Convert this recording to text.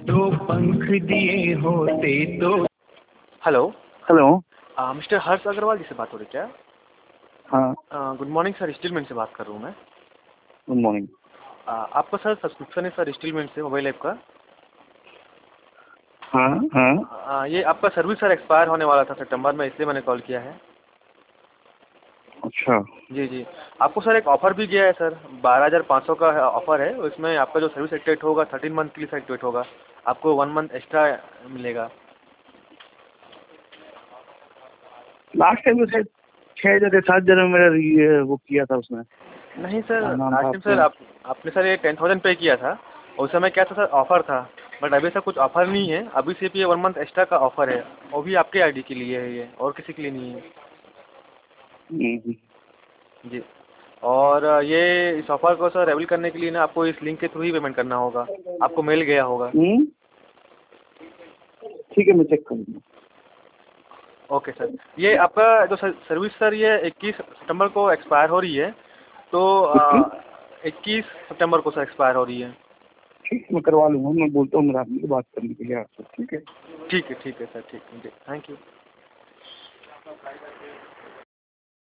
तो पंख दिए होते तो। Hello. Hello. Mister Harsh Agarwal ji से बात हो रही क्या? हाँ, गुड मॉर्निंग सर, स्टीलमैन से बात कर रहा हूँ मैं। Good morning. आपका सर सब्सक्रिप्शन है सर स्टीलमैन से मोबाइल ऐप का। हाँ हाँ। ये आपका सर्विस सर एक्सपायर होने वाला था सितंबर में, इसलिए मैंने कॉल किया है। अच्छा। जी जी। आपको सर एक ऑफर भी गया है सर, 12,500 का ऑफर है। इसमें आपका जो सर्विस एक्टिवेट होगा 13 मंथ के लिए एक्टिवेट होगा, आपको 1 मंथ एक्स्ट्रा मिलेगा। लास्ट टाइम तो शायद 6,000 7,000 में मेरा ये वो किया था उसने। नहीं सर, क्या नाम लास्ट था टाइम सर आपका? आपने सर ये 10,000 पे किया था। उस समय क्या था सर, ऑफर था। बट अभी सर कुछ ऑफर नहीं है, अभी सिर्फ ये 1 मंथ एक्स्ट्रा का ऑफर है। वो भी आपके आईडी के लिए है, ये और किसी के लिए नहीं है। हम्म। जी। और ये इस ऑफर को सर अवेल करने के लिए ना आपको इस लिंक के थ्रू ही पेमेंट करना होगा, आपको मेल गया होगा। ठीक है, मैं चेक करूँगा। Okay sir. ये आपका जो सर्विस सर ये 21 सितंबर को एक्सपायर हो रही है, तो 21 सितंबर को सर एक्सपायर हो रही है। ठीक, मैं करवा लूँगा। मैं बोलता हूँ मेरा आदमी को बात करने के लिए आपसे। ठीक है। ठीक है सर, ठीक है। Thank you.